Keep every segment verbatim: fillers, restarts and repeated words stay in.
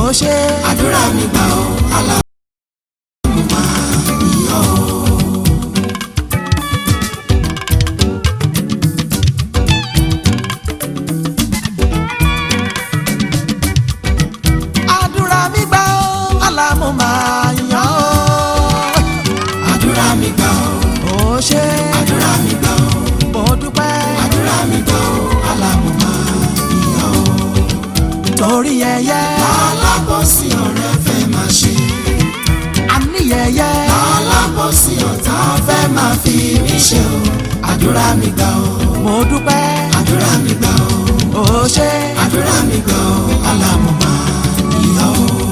ṣe àdúrà mi gbà ó alámọ̀ máa yọ̀ ó. àdúrà mi gbà ó alámọ̀ máa yọ̀ ó. àdúrà mi gbà ó ó ṣe àdúrà mi gbà ó mo dúpẹ́ àdúrà mi gbà ó alámọ̀ máa yọ̀ ó. torí ẹyẹ alábòsí ọ̀rẹ́ fẹ́ máa ṣe àníyẹyẹ alábòsí ọ̀tá fẹ́ máa fi mí ṣe o. àdúrà mi gbà ó mo dúpẹ́ àdúrà mi gbà ó ó ṣe àdúrà mi gbà ó alámọ̀ máa yọ̀ ó.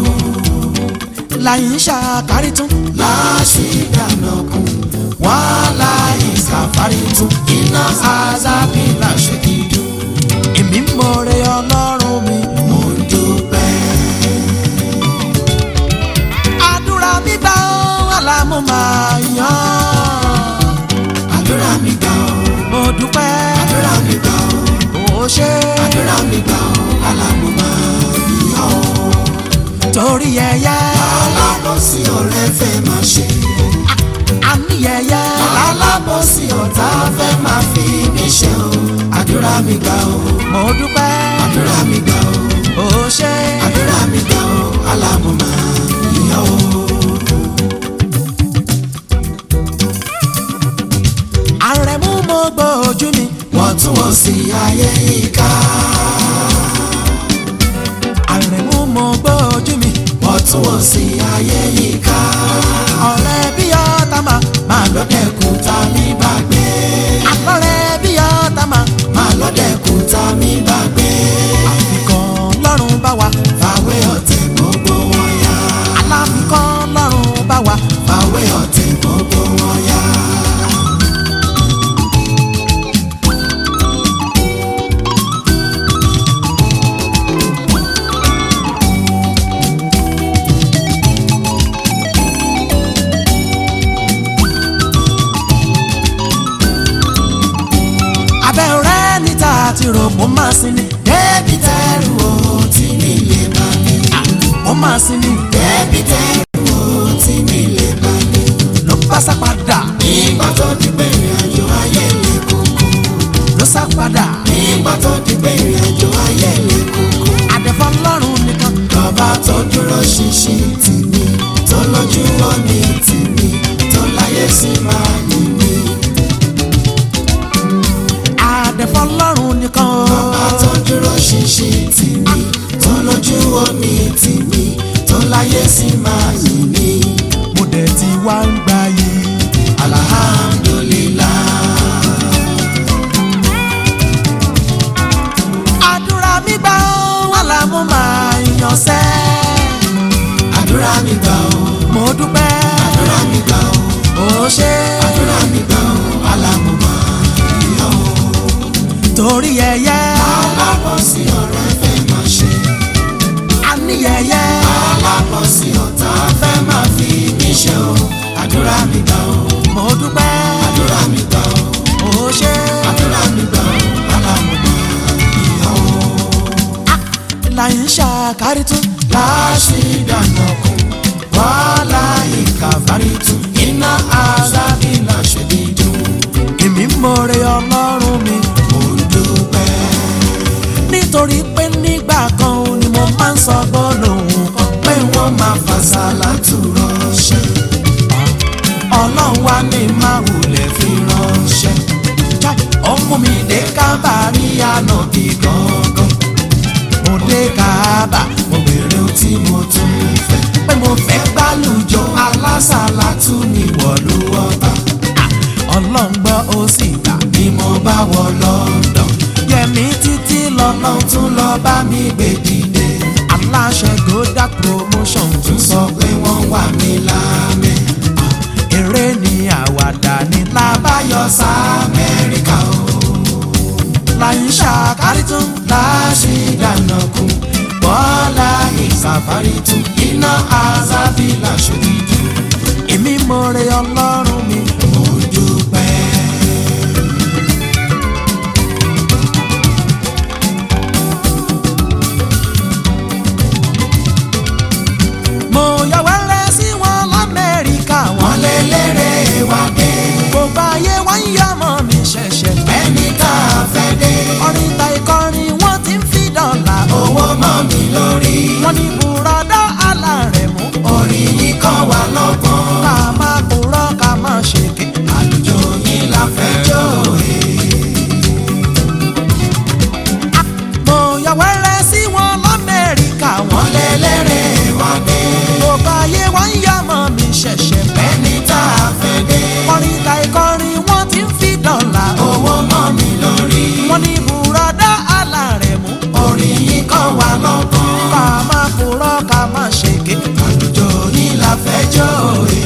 láyìn ṣàkárí tún láṣì dáná kún wàhálà ìsàfárí tún iná azábí láṣẹ dídùn. èmi ń mọ̀rẹ́ ọlọ́run mi. mo ń dúpẹ́. àdúrà mi gbà ó alámọ̀ máa yọ̀ àdúrà mi gbà ó mo dúpẹ́ àdúrà mi gbà ó ó ṣe àdúrà mi gbà ó alámọ̀ máa yọ̀ ó. torí ẹyẹ alábòsí ọ̀rẹ́ fẹ́ máa ṣe àníyẹyẹ alábòsí ọ̀tá fẹ́ máa fi mí ṣe o. àdúrà mi gbà ó mo dúpẹ́ àdúrà mi gbà ó ó ṣe àdúrà mi gbà ó alámọ̀ máa yọ̀ ó. àrẹ̀mú mo gbọ́ ojú mi wọ́n tún wọ́n sí ayé ìka. àrẹ̀mú mo gbọ́ ojú mi wọ́n tún wọ́n sí ayé ìka. ọ̀rẹ́ bí ọ̀tá máa máa lọ́dẹ̀kùn tá mi bá gbé. àlọ́rẹ́ bí ọ̀tá máa máa lọ́dẹ̀kùn tá mi bá gbé. àfikàn lọ́rùn bá wa fàwé ọ̀tẹ̀ gbogbo wọn yá. aláfikàn lọ́rùn bá wa fàwé ọ̀tẹ̀ gbogbo wọn yá. abẹ́ rẹ̀ níta àti rò mo máa sinmi débi tẹ́rù o tí mi lè bá mi. mo máa sinmi débi tẹ́rù o tí mi lè bá mi. ló bá sá padà nígbà tó di pé ìrìn àjò ayé lè kókó. ló sá padà nígbà tó di pé ìrìn àjò ayé lè kókó. àdẹ̀fọ́ lọ́rùn nìkan lọ́ba tó dúró ṣinṣin tì mí tó lójú wọn ní tì mí tó láyé sí máa yìn mí. àdẹ̀fọ́ lọ́rùn nìkan lọ́ba tó dúró ṣinṣin tì mí tó lójú wọn ní tì mí tó láyé sí máa yìn mí. mo dẹ̀ ti wá ń gbà yìí alhamdulillah. àdúrà mi gbà ó alámọ̀ máa yàn sẹ́ àdúrà mi gbà ó mo dúpẹ́ àdúrà mi gbà ó ó ṣe àdúrà mi gbà ó alámọ̀ máa yọ̀ ó. torí ẹyẹ alábòsí ọ̀rẹ́ fẹ́ máa ṣe àníyẹyẹ alábòsí ọ̀tá fẹ́ máa fi mí ṣe o. àdúrà mi gbà ó mo dúpẹ́ àdúrà mi gbà ó ó ṣe àdúrà mi gbà ó alámọ̀ máa yọ̀ ó. láyìn ṣàkárí tún láṣì dáná kún wàhálà ìkàfàrí tún iná azábí láṣẹ dídùn. èmi ń mọ̀rẹ́ ọlọ́run mi mo ń dúpẹ́. nítorí pé nígbà kan ni mo máa ń sọ gbólóhùn kan pé wọ́n máa fàṣàlátù ránṣẹ́ ọlọ́run wá ní máa wulẹ̀ fi ránṣẹ́. ọmọ mi dé kábàárí ànábì gangan. mo dé kábà mo bèrè ohun tí mo tún fẹ́. pé mo fẹ́ gbálùjọ alásàlátù ní wọ̀lú ọba. ọlọ́run gbọ́ ó sì gbà bí mo bá wọ London yẹmi títí lọ́nà ọlọ́run tún lọ bá mi gbé dìde. aláṣẹ Gòdà promotion tún tún sọ pé wọ́n wà mí láàmì. eré ni àwàdà ní lábáyọ sí Amẹ́ríkà o. láyìn ṣàkárí tún láṣì dáná kún bọ́lá ìsàfárí tún iná azábí láṣẹ dídùn. èmi mọ̀rẹ́ ọlọ́run mi mo ń dúpẹ́. yàwẹ́rẹ́ sí wọn lamẹ́ríkà wọ́n lẹ́lẹ́rẹ́ wá dé. gbogbo ayé wọ́n ń yá mọ́ mi ṣẹ̀ṣẹ̀ bẹ́ẹ̀ ni tá a fẹ́ dé. kọrin ta ìkọrin wọ́n ti ń fi dọ́là owó mọ́ mi lórí. wọ́n ní bùrọ̀dá Alárẹ̀mú orin yìí kọ́ wa lọ́gbọ́n. ká má purọ́ ká má ṣèké àlùjọ yìí la fẹ́ jó e.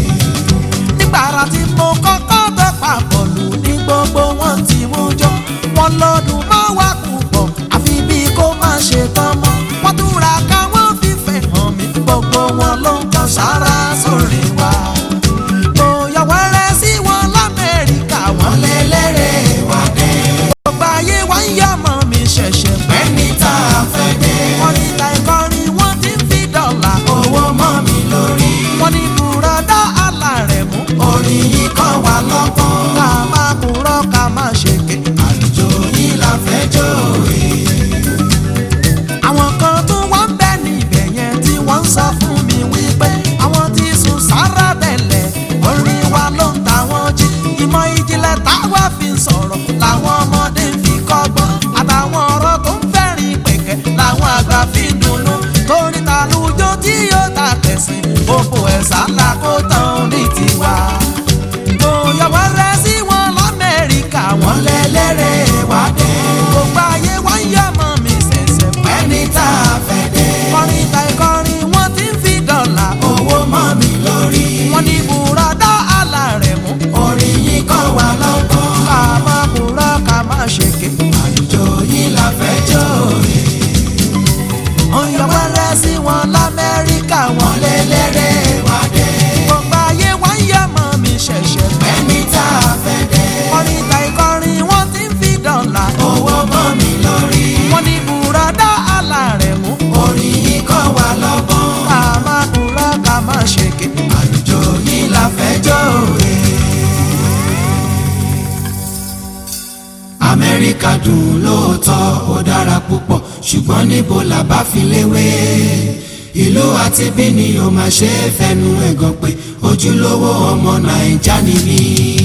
nígbàrà tí mo kọ́kọ́ bẹ́ papọ̀ lù ní gbogbo wọn tí mo jọ. wọ́n lọ́dún mọ́ wá púpọ̀ àfi bí kò má ṣe tán mọ́. wọ́n tún ra káwọn fífẹ́ hàn mí gbogbo wọn ló ń kan sára sórí wa. mo yà wẹ́rẹ́ sí wọn lamẹ́ríkà wọ́n lẹ́lẹ́rẹ́ wá dé. gbogbo ayé wọ́n ń yá mọ́ mi ṣẹ̀ṣẹ̀ pẹ́ ní tá a fẹ́ dé. wọ́n ní ta ìkọrin wọ́n ti ń fi dọ́là owó mọ́ mi lórí. wọ́n ní bùrọ̀dá Alárẹ̀mú orin yìí kọ́ wa lọ́gbọ́n. ká má purọ́ ká má ṣèké àlùjọ yìí la fẹ́ jó e. àwọn kan tó wọ́n ń bẹ níbẹ̀ yẹn tí wọ́n ń sọ fún mi wípé àwọn ti sùn sára tẹ́lẹ̀ orin wa ló ń ta wọ́n jí. ìmọ̀ ìjìnlẹ̀ táwa fi ń sọ̀rọ̀ làwọn ọmọdé ń fi kọ́gbọ́n. àtàwọn ọ̀rọ̀ tó ń fẹ́rin pẹ̀kẹ́ làwọn àgbà fi ń dunnú. torí tàlùjọ tí yóò ta tẹ̀sìn gbogbo ẹ̀sà ńlá kó tán ní tiwa. bóyá wọ́n rẹ́ sí wọn lamẹ́ríkà wọ́n lẹ́lẹ́rẹ́ wá dé. gbogbo ayé wọ́n yá mọ́ mi ṣẹ̀ṣẹ̀ pẹ́ ní tá a fẹ́ dé. kọrin ta ìkọrin wọ́n ti ń fi dọ́là owó mọ́ mi lórí. wọ́n ní bùrọ̀dá Alárẹ̀mú orin yìí kọ́ wa lọ́gbọ́n. ká má purọ́ ká má ṣèké àlùjọ yìí la fẹ́ jó e. ọ̀yọ́ wẹ́rẹ́ sí wọn lamẹ́ríkà wọ́n lẹ́lẹ́rẹ́ wá dé. gbogbo ayé wọ́n yá mọ́ mi ṣẹ̀ṣẹ̀ pẹ́ ní tá a fẹ́ dé. kọrin ta ìkọrin wọ́n ti ń fi dọ́là owó mọ́ mi lórí. wọ́n ní bùrọ̀dá Alárẹ̀mú orin yìí kọ́ wa lọ́gbọ́n. ká má purọ́ ká má ṣèké àlùjọ yìí la fẹ́ jó e. Amẹ́ríkà dùn lóòótọ́ ó dára púpọ̀ ṣùgbọ́n níbo la bá fi léwé. ìlú àti bí ni ó máa ṣe é fẹnu ẹ̀gàn pé ojúlówó ọmọ Naija ni mí.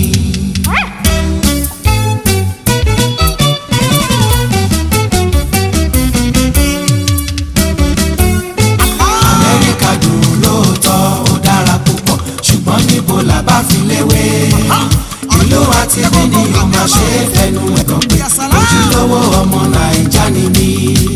Amẹ́ríkà dùn lóòótọ́ ó dára púpọ̀ ṣùgbọ́n níbo la bá fi léwé. ìlú àti bí ni ó máa ṣe é fẹnu ẹ̀gàn pé ojúlówó ọmọ Naija ni mí.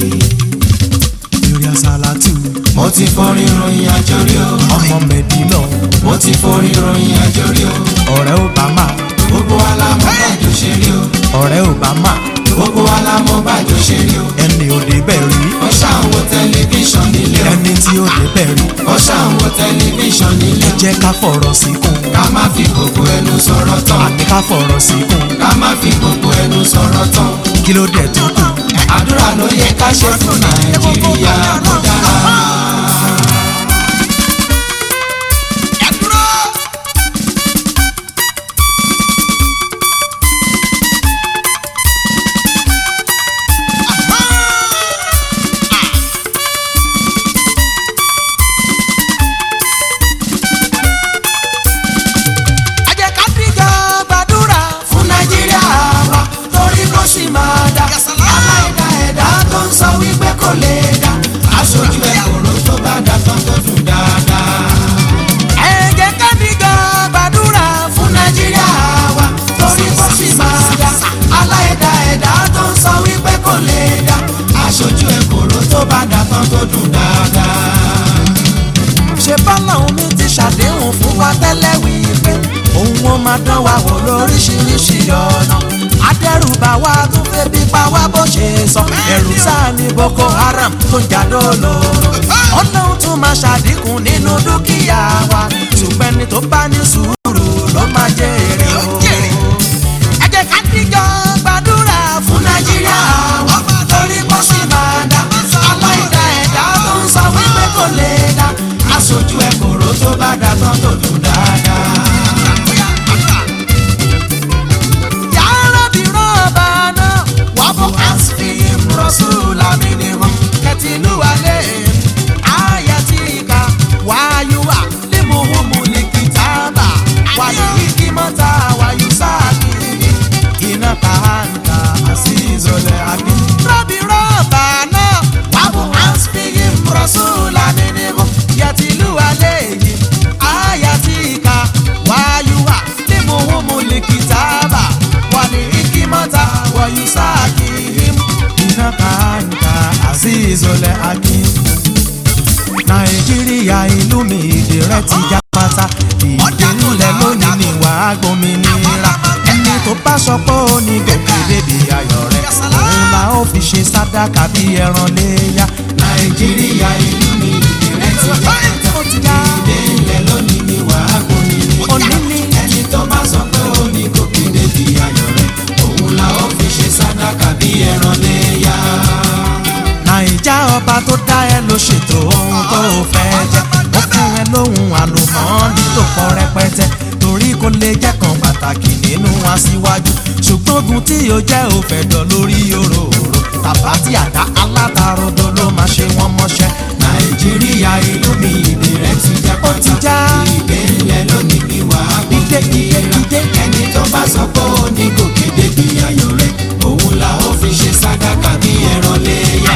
Lórí Àsálàtù mo ti forin ròyìn àjò rí o. ọmọ Mẹ̀dínà mo ti forin ròyìn àjò rí o. ọ̀rẹ́ Obama gbogbo wa la mọ̀ bàjọ́ ṣe rí o. ọ̀rẹ́ Obama gbogbo wa la mọ̀ bàjọ́ ṣe rí o. ẹni ò débẹ̀ rí. ó ṣàwọn tẹlifíṣàn nílé o. ẹni tí ó débẹ̀ rí. ó ṣàwọn tẹlifíṣàn nílé ẹ o. jẹ́ ká fọ̀rọ̀ sí kún. ká má fi gbogbo ẹnu sọ̀rọ̀ tán. àní ká fọ̀rọ̀ sí kún. ká má fi gbogbo ẹnu sọ̀rọ̀ tán. kí ló dé tó kù. àdúrà ló yẹ ká ṣe fún Nàìjíríà kó dára. máa dán wa wò lóríṣiríṣi ọ̀nà. adẹ́rùbà wa tún fẹ́ bí pa wá bó ṣe sọ. ẹ̀rù sáà ní Boko Haram tó ń jà lólóró. ọlọ́run tún máa ṣàdínkù nínú dúkìá wa. ṣùgbọ́n ẹni tó bá ní sùúrù ló máa jẹ èrè o. ẹ jẹ́ ká díjọ gbàdúrà fún Nàìjíríà wa. torí bó ṣe máa dá aláìdá ẹ̀dá tó ń sọ wípé kò lè dá. aṣojú ẹ̀ kòró tó bá dá tán tó dùn dáadáa. Rasula minimum katilu alayhim ayatika wa yuwa limuhumu likitaba wa hikimata wa yusaki inaka anta azizul hakim. Rabbi Rabbana kàńkà Azizole Akin. Nàìjíríà ìlú mi èdè rẹ ti já pátá. Ìdílé lónìí ni wàá gbòmìnira. Ẹni tó bá sọ pé ó ní gòkè bèbí ayọ̀ rẹ̀, òun la ó fi ṣe sàdákà bí ẹran léyà. Nàìjíríà ìlú mi èdè rẹ ti já pátá. Ìdílé lónìí ni wàá gbòmìnira. Ẹni tó bá sọ pé ó ní gòkè bèbí ayọ̀ rẹ̀, òun la ó fi ṣe sàdákà bí ẹran léyà. Nàìjà ọba tó dá ẹ ló ṣètò ohun tó fẹ́ jẹ. Ó fún ẹ lóhun àlùmọ́ọ́nì tó pọ̀ rẹpẹtẹ, torí kò lè jẹ́ kan pàtàkì nínú aṣíwájú. Ṣùgbọ́n ogun tí yóò jẹ́ òfẹ́ dọ̀ lórí òróró. Tàbá tí àdá alátarodo ló máa ṣe wọ́n mọ́ṣẹ́. Nàìjíríà ìlú mi èdè rẹ ti já pátá. Ìgbélé lónìí ni wàá gbòmìnira. Ẹni tó bá sọ pé ó ní gòkè débi ayọ̀ rẹ̀, òun la ó fi ṣe sàdákà bí ẹran léyà.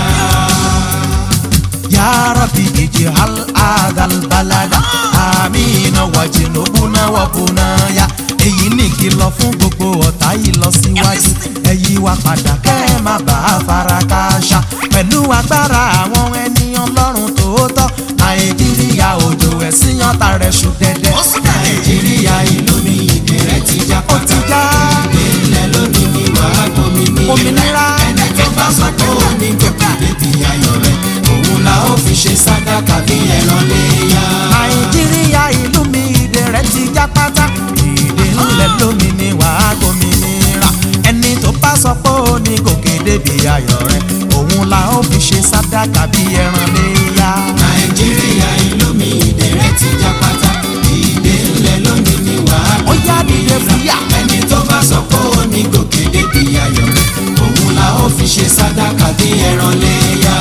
Ya Rabbi ij'al hadhal balada amina wajnubna wa bunaya. Èyí ní kìlọ̀ fún gbogbo ọ̀tá ìlọsíwájú. Ẹ yí wa padà kẹ́ ẹ má bàa fara kááṣá. Pẹ̀lú agbára àwọn ẹni Ọlọ́run tòótọ́, Nàìjíríà òjò ẹ̀sìn ọ̀tá rẹ̀ ṣù dẹ́dẹ́. Nàìjíríà ìlú mi èdè rẹ ti já pátá. Ìgbélé lónìí ni wàá gbòmìnira. Ẹni tó bá sọ pé ó ní gòkè débi ayọ̀ rẹ̀, òun la ó fi ṣe sàdákà bí ẹran léyà. Nàìjíríà ìlú mi èdè rẹ̀ ti já pátá. Ìdílé lómi ni wàá gbòmìnira. Ẹni tó bá sọ pé ó ní gòkè débi ayọ̀ rẹ̀, òun la ó fi ṣe sàdákà bí ẹran léyà. Nàìjíríà ìlú mi èdè rẹ ti já pátá. Ìgbélé lónìí ni wàá Ó yá dìde fúyà. ẹni tó bá sọ pé ó ní gòkè débi ayọ̀ rẹ̀, òun la ó fi ṣe sàdákà bí ẹran léyà.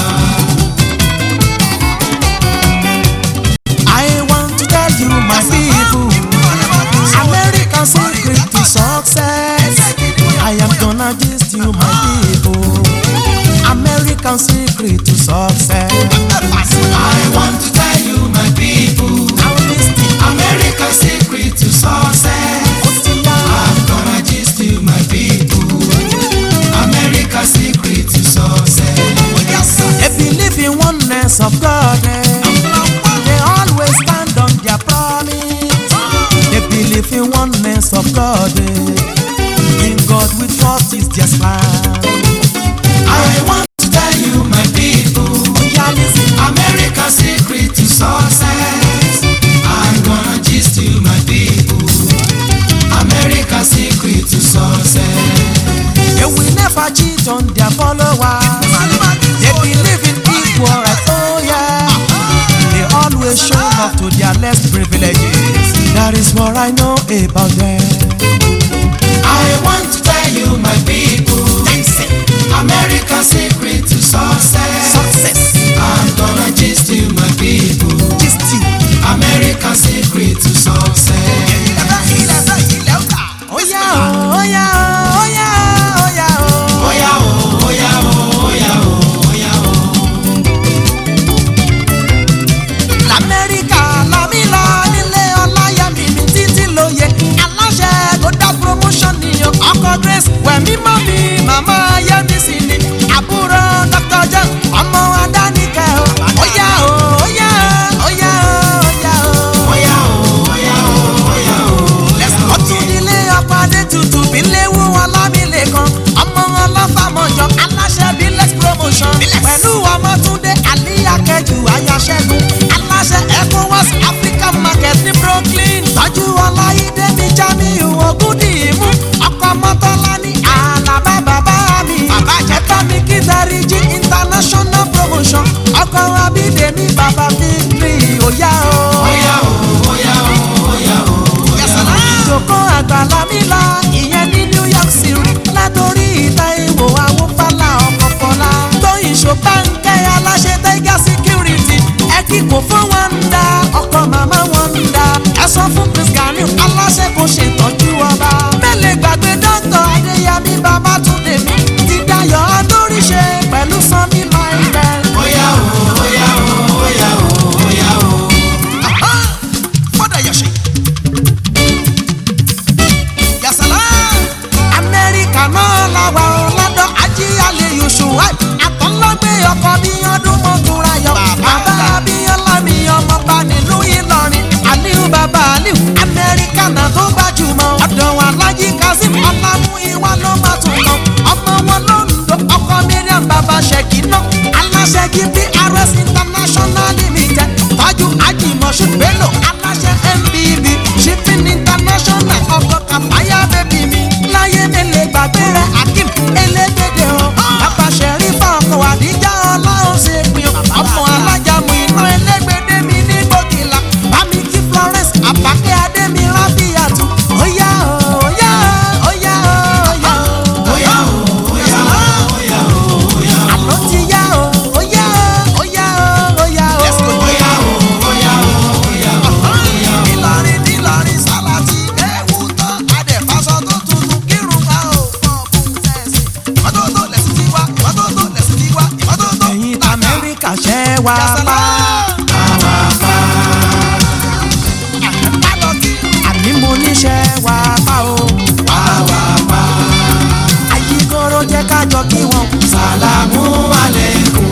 I want to tell you my people, American secret to success. I am gonna gist you my people, American secret to success. I want to tell you my people, America's secret to success. I'm gonna gist you my people, America's secret to success. They believe in oneness of God. Eh? They always stand on their promise. They believe in oneness of God. Eh? In God we trust is their plan. I want to tell you my people, America's secret to success. I'm gonna gist you my people, America's secret to success. They will never cheat on their followers. They believe in equal rights, oh yeah. They always show love to their less privileges. That is what I know about them. I want to tell you my people, America's secret to success. Success. I'm gonna gist you my people, Just you. America's secret to success. Oh yeah, oh yeah, oh yeah, oh yeah, oh. Oh yeah, oh, oh yeah, oh, oh yeah, oh, oh yeah, oh. L'Amẹ́ríkà lámì lọ nílé ọláyẹmí mi títí lóye. Aláṣẹ Goda promotion nìyẹn. Ọkọ Grace wẹ̀mí mọ́ mi màmá Yẹ́mi sí ni. Àbúrò Doctor John ọmọ Adánìkẹ́ o. Ó yá o, ó yá o, ó yá o, ó yá o. Oh yeah, oh, oh yeah, oh, oh yeah, oh. Ọtún nílé ọkọ Adétutù bí léwu ọlámilé kan. Ọmọ ọlọ́fàmọ̀jọ aláṣẹ Bílẹ̀x promotion. Pẹ̀lú Ọmọ́túndé Àlíyákẹ́jù Ayáṣẹ́gun. Aláṣẹ ECOWAS African market ní Brooklyn. Tọ́jú Ọláyídé mi Jamiu Ògúndìmú. Ọkọ̀ Mọ́tọ́lá ní Àlàbá bàbá mi. Bàbá jẹ́tọ́ mi kí Dáríjì international promotion. Ọkọ̀ Abídèmí bàbá Victory òyà o. Oh yeah, oh, oh yeah, oh, oh yeah, oh, oh yeah, oh. Ìjòkó àgbàlá mi la ìyẹn ní New York City. Látòrí ìta ìwò Awófálà ọkọ̀ Fọlá. Tóyìn Ṣòbánkẹ́ aláṣẹ Tiger security. Ẹ kíkò fún wọn ń da ọkọ̀ màmá wọn ń da. Ẹ sọ fún Chris Ganiu aláṣẹ kò ṣètọ́jú ọba. Mẹ́lẹ̀ gbàgbé dọ́kítọ̀ Adéyẹmí Babátúndé mi. Ti Dayọ̀ Adóríṣe pẹ̀lú Sanmi Michael. Oh yeah, oh, oh yeah, oh, oh yeah, oh, oh yeah, oh. Fọ́dà yọ̀ṣẹ̀. Yàsàlá. Amẹ́ríkà náà làwà ọ̀làdọ̀ Ajíyàlẹ̀ Yòṣùwà dé ọkọ̀ bí ọdún mọ́tòrá yọ. bàbá Abíọ́lá mi ọmọ bá nílùú Ìlọrin. Aliu bàbá Aliu Amẹ́ríkà náà tó gbajúmọ̀. ọ̀dọ̀ wa Alhaji Kazeem Ọlámúyìwá ló má tún lọ. ọmọ wọn ló ń lo ọkọ Mariam bàbá Ṣèkínà. aláṣẹ kí P R S International Limited. tọ́jú Ajímọ̀ṣù Bello aláṣẹ M B B Shipping International. ọkọ̀ Kàfáyà bẹ́bí mi. láyé mi lè gbàgbé rẹ̀ Akeem elégbèdè o. bàbá Ṣẹ̀rífà ọkọ̀ Àdíjà ọlọ́run ṣe pin o. ọmọ alájà mú iná elégbèdè mi ní gbòkìlà. bámi kí Florence Àbákẹ́ Adémi Rábíyàtú. óyá o óyá o óyá o óyá o. óyá o óyá o óyá o. àlọ́ ti yá o óyá o óyá o óyá o. óyá o óyá o óyá o. Ìlọrin nílọrin Sàlátì ẹ̀wù tán. adẹ̀fásọ tó tuntun kírun ká o. fún tẹ̀sí ìmọ́tótó lẹ̀sìn ti wá ìmọ́tótó lẹ̀sìn ti wá ìmọ́tótó. ẹ̀yin Amẹ́ríkà ṣẹ́ wá pa. àní mo níṣẹ́ wá pa o. àyíkọ́rọ́ jẹ́ kájọ kí wọ́n. Sàlámù aleikum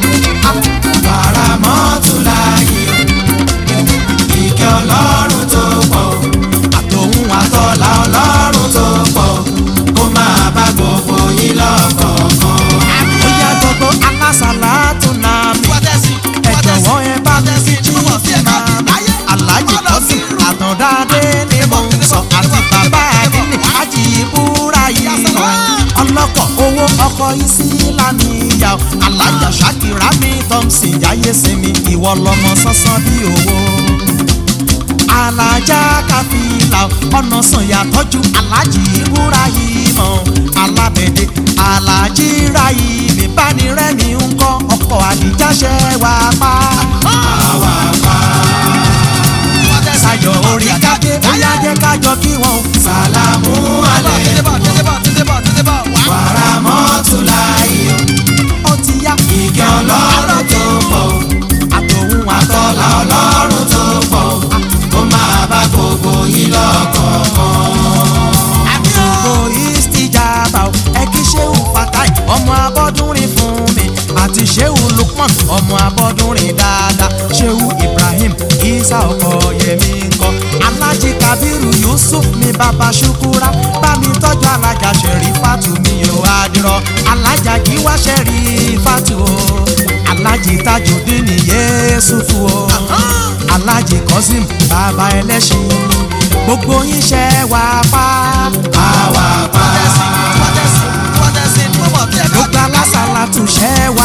wàràmọ́túláyé ìkẹ́ ọlọ́run tó pọ̀ àtòhun àtọ́lá ọlọ́run tó pọ̀ kó máa bá gbogbo yín lọ́kọ̀ọ̀kan. ó yá gbogbo alásàlátù náà mi. ẹ jọ̀wọ́ ẹ bá mi fi jí máa Alhaji Kazeem Àtàndádé ni mo ń sọ. àti bàbá àdínní Hájì Ibrahim ọlọ́kọ̀ owó ọkọ̀ Ìsìlámì ìyá Alájà Ṣàkírà mi Thompson jáyé sinmi ìwọ lọmọ sánsán bí owó. Alájà Káfílà ọ̀nà sànyà tọ́jú Alhaji Ibrahim alábẹ̀dẹ Alhaji Rahim ìbánirẹ́mi ń kọ́ ọkọ̀ Àdíjà ṣẹ́ wá pa. àwa pa Sayọ̀ orí kájé bóyá jẹ́ kájọ kí wọ́n. Sàlámù aleikum wàràmọ́túláyé ó ti yá. ìkẹ́ ọlọ́run tó pọ̀ àtòhun àtọ́lá ọlọ́run tó pọ̀ kó máa bá gbogbo yín lọ́kọ̀ọ̀kan. àtúgbò Istijaba o. ẹ kí Ṣéhù Fatai ọmọ Abọ́dúnrin fún mi. àti Ṣéhù Lukman ọmọ Abọ́dúnrin dáadáa. Ṣéhù Ibrahim Isa ọkọ Yẹmí ńkọ́. Alhaji Kabiru Yusuf mi bàbá Ṣukura. bámi tọ́jú Alájà Ṣẹ̀rífátù mi ò adìrọ̀. Alájà Gíwá Ṣẹ̀rífátù o. Alhaji Tajudeen Yéṣùfù o. Alhaji Kazeem bàbá ẹlẹ́ṣin. gbogbo yín ṣẹ́ wá pa. àwa pa gbogbo alásàlátù ṣẹ́ wá